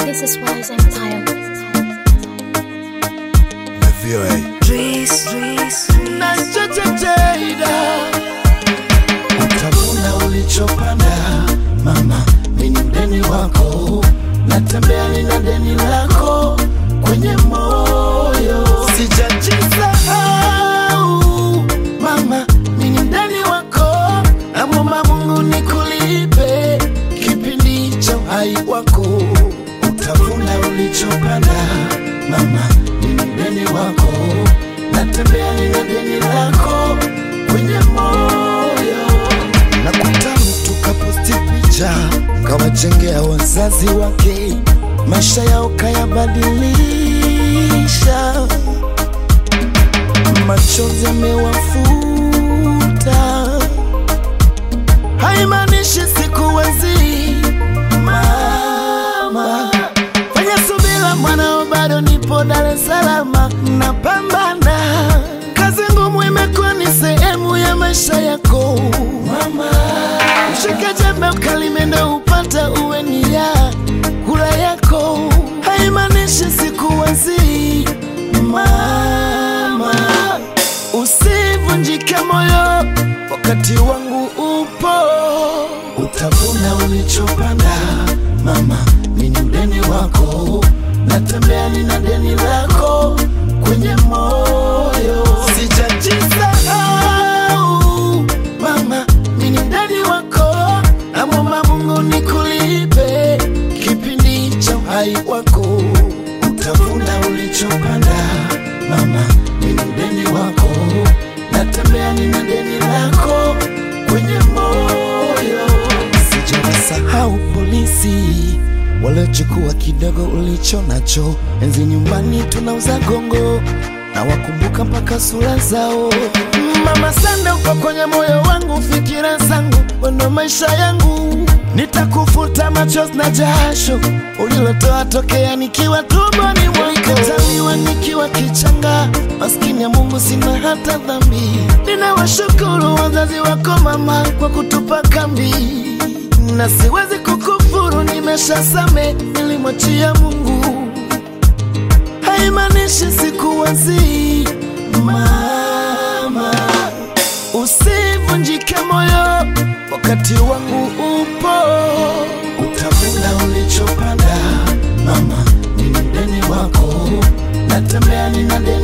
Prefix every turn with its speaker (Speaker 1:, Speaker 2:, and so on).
Speaker 1: This is Wise Empire.
Speaker 2: The VOA.
Speaker 3: Utavuna ulichopanda, mama, mimi mdeni wako. Natembea nina deni lako kwenye moyo. Sijajisahau, mama, mimi mdeni wako. Naomba Mungu nikulipe kipindi cha uhai wako. Utavuna ulichopanda, mama, mimi mdeni wako. Natembea nina deni lako kwenye moyo. Nakuta mtu kaposti picha, kawajengea wazazi wake, maisha yao kayabadilisha, machozi yamewafuta. Haimaanishi sikuwezi, mama, fanya subira mwanao, bado nipo Dar es Salaam, napambana. Kazi ngumu imekuwa ni sehemu ya maisha yako, mama. Shika jembe ukalime ndo upata uweni ya kula yako. Haimaanishi sikuwezi, mama. Usivunjike moyo, wakati wangu upo. Utavuna ulichopanda, mama, mimi mdeni wako. Natembea nina deni lako kwenye moyo. Sijajisahau, mama, mimi mdeni wako. Naomba Mungu nikulipe kipindi cha uhai wako. Utavuna ulichopanda, mama, mimi mdeni wako. Natembea nina deni lako kwenye moyo. Sijasahau polisi waliochukua kidogo ulicho nacho. Enzi nyumbani tunauza gongo, na wakumbuka mpaka sura zao. Mama sana uko kwenye moyo wangu, fikira zangu, wendo maisha yangu. Nitakufuta machozi na jasho ulilotoa tokea nikiwa tumboni mwako. Nikataliwa nikiwa kichanga, maskini ya Mungu sina hata dhambi. Ninawashukuru wazazi wako mama kwa kutupa kambi, na siwezi kukufuru, nimeshasame, nilimwachia Mungu. Haimaanishi sikuwezi, mama. Usivunjike moyo, wakati wangu upo. Utavuna ulichopanda, mama, mimi mdeni wako. Natembea nina deni